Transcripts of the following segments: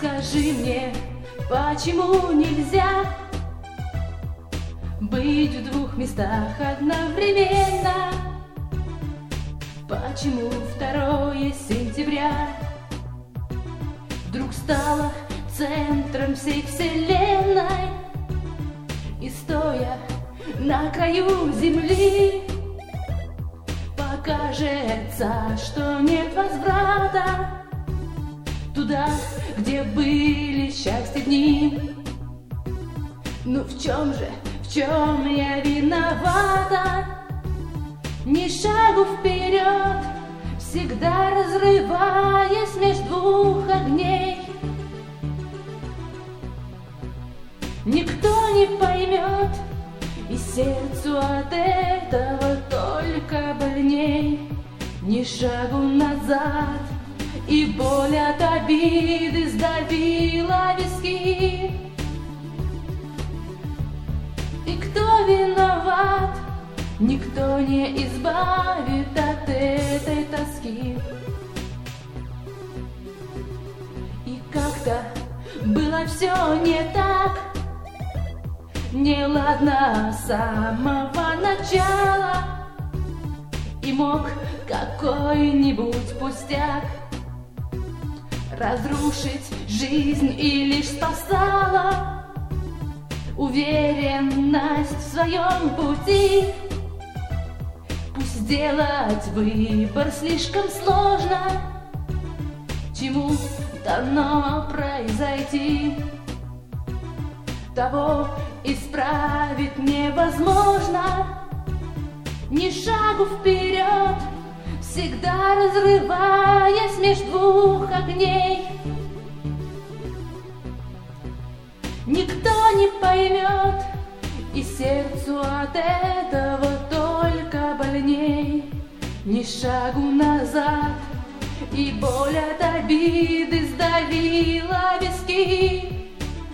Скажи мне, почему нельзя быть в двух местах одновременно? Почему 2 сентября вдруг стало центром всей вселенной? И стоя на краю земли, покажется, что нет возврата туда, где были счастья дни. Ну в чем я виновата? Ни шагу вперед, всегда разрываясь между двух огней. Никто не поймет, и сердцу от этого только больней. Ни шагу назад, и боль от обиды сдавила виски. И кто виноват? Никто не избавит от этой тоски. И как-то было все не так, неладно с самого начала. И мог какой-нибудь пустяк разрушить жизнь и лишь спасала уверенность в своем пути. Пусть делать выбор слишком сложно, чему дано произойти, того исправить невозможно. Ни шагу вперед, всегда разрываясь между двух огней. Никто не поймет, и сердцу от этого только больней. Ни шагу назад, и боль от обиды сдавила виски.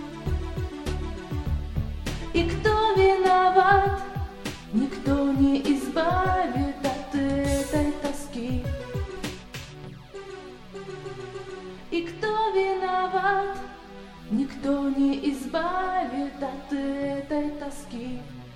И кто виноват? Никто не избавит от этой тоски. И кто виноват? Никто не избавит от этой тоски.